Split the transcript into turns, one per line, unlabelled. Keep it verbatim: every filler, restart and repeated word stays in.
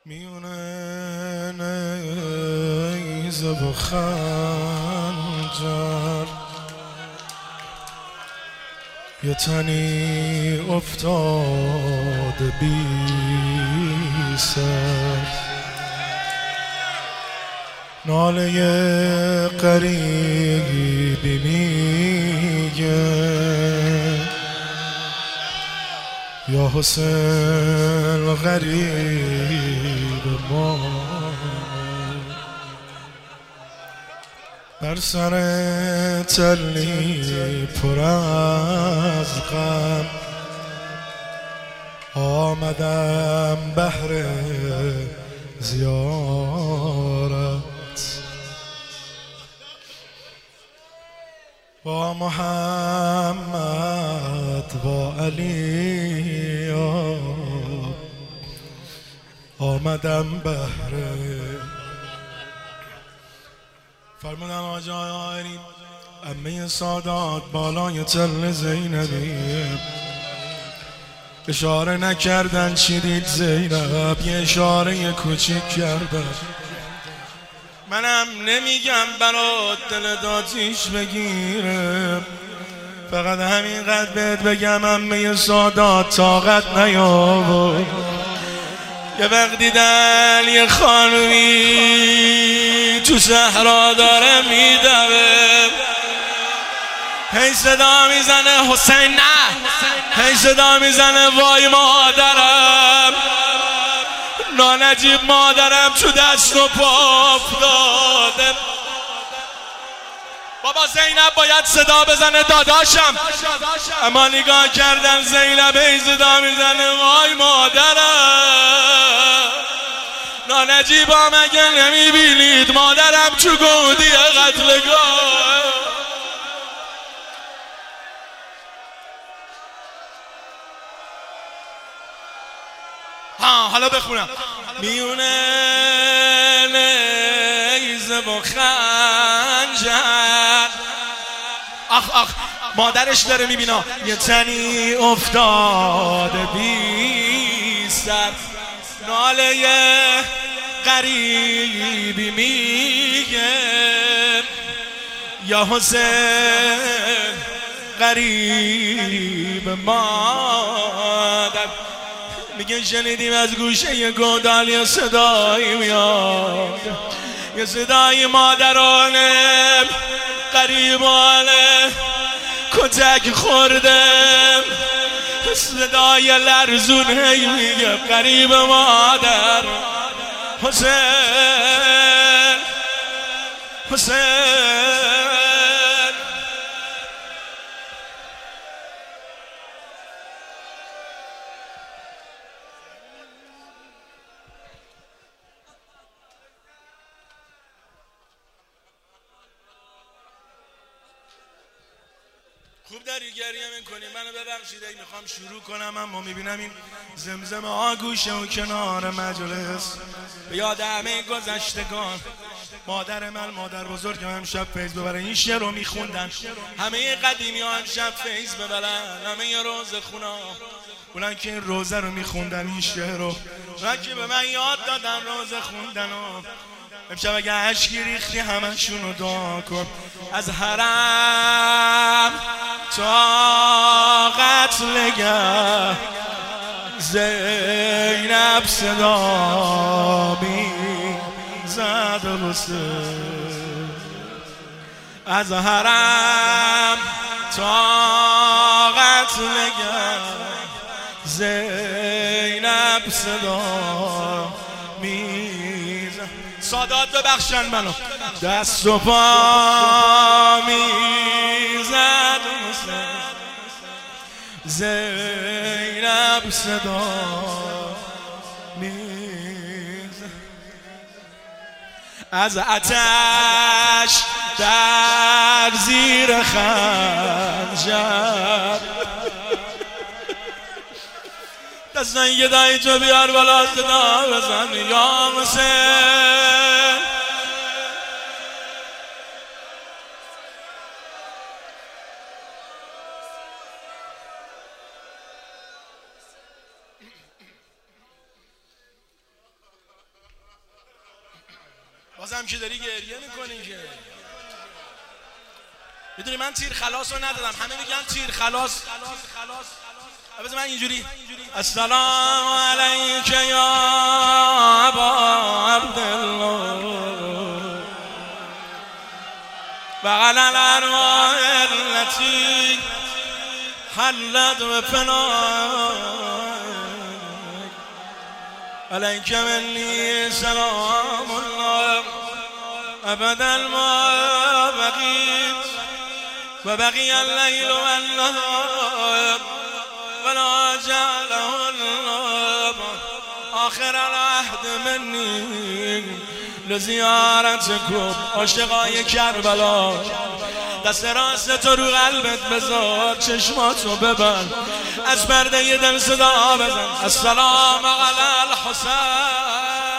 میونه نیزه و خنجر یه تنی افتاده بی سر، ناله غریبی میگه یا حسین غریب ما، بر سر تلی پر از غم آمدم بهر زیارت، با محمد با علی آمدم بهر. فرمودن آجای آیرین امه سادات بالای تل زینبی، اشاره نکردن چی دید زینب، یه اشاره کوچیک کردن. منم نمیگم برات دل داتیش بگیره، فقط همینقدر بهت بگم امه سادات طاقت نیاورد. یه وقت دیدن یه خانومی تو صحرا داره میدوه، هی صدا میزنه حسین نه، هی صدا میزنه وای مادرم، نانجیب مادرم تو دست و پا افتاده. بابا زینب باید صدا بزنه داداشم، اما نگاه کردن زینب ای صدا میزنه وای مادرم، نانجیبا مگه نمیبینید مادرم تو گودی قتلگاه. ها حالا بخونم. میونه نیزه و خنجر، آخ آخ مادرش داره میبینا، یه تنی افتاده بی سر، ناله غریبی میگه یا حسین غریب مادر. میگه شنیدیم از گوشه یه گودال یه صدایی میاد، یه صدای مادرانه غریبانه کتک خورده، صدای لرزون هی میگه غریب مادر حسین حسین. خوب داری گریه میکنی، منو ببخشید ای میخوام شروع کنم اما میبینم این زمزمه ها گوشه و کنار مجلس به یاد همه گذشتگان. مادر من مادر بزرگ امشب فیض ببره، این شعر رو میخوندن همه قدیمی ها امشب فیض ببرن، همه روزه خونا اونن که این روزه رو میخوندن این شعر رو که به من یاد دادن روزه خوندن و امشب اگه عشقی ریختی همشون رو دعا کن. از حرم تا قتلگه زینب صدا می زد حسین، از حرم تا قتلگه زینب صدا می زد. سادات ببخشن منو، دست و پا میزد زینب صدا میزد، از آتش در زیر خنجر. دستن یه دایی جو بیار بالا صدا بزن یا حسین. بازم که داری گریه میکنی که میدونی من تیر خلاص رو ندادم، همه میگن تیر خلاص. بذار من اینجوری السلام علیک یا ابا عبدالله بغل الارواح التي حلت بفناك علیک منی سلام الله ابدا ما بقیت و بقی اللیل و النهار ولا جعله الله آخر العهد منی لزیارتکم. عاشقای کربلا دست راست تو رو قلبت بذار، چشماتو ببند، از پرده دل صدا بزن. السلام علی الحسین